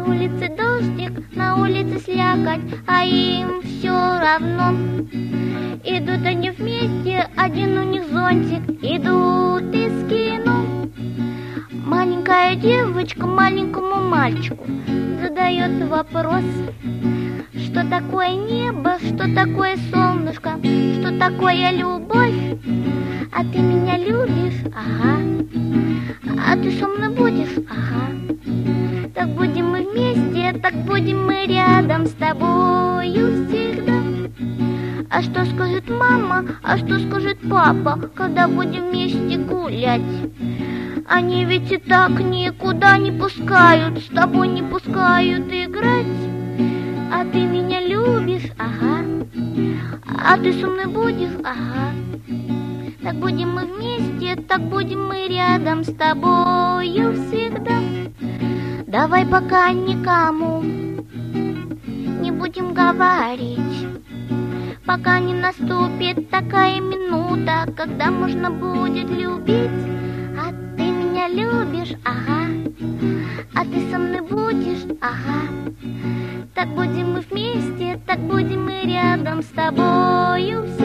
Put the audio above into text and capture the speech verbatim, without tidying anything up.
улице дождик, на улице слякоть, а им все равно. Идут они вместе, один у них зонтик, идут из кино. Маленькая девочка маленькому мальчику задает вопрос: что такое небо, что такое солнышко, что такое любовь? А ты меня любишь? Ага. А ты со мной будешь? Ага. Так будем мы вместе, так будем мы рядом с тобою всегда. А что скажет мама, а что скажет папа, когда будем вместе гулять? Они ведь и так никуда не пускают, с тобой не пускают играть. А ты меня любишь? Ага. А ты со мной будешь? Ага. Так будем мы вместе, так будем мы рядом с тобою всегда. Давай пока никому не будем говорить, пока не наступит такая минута, когда можно будет любить. А ты меня любишь? Ага. А ты со мной будешь? Ага. Так будем мы вместе, так будем мы рядом с тобою всегда.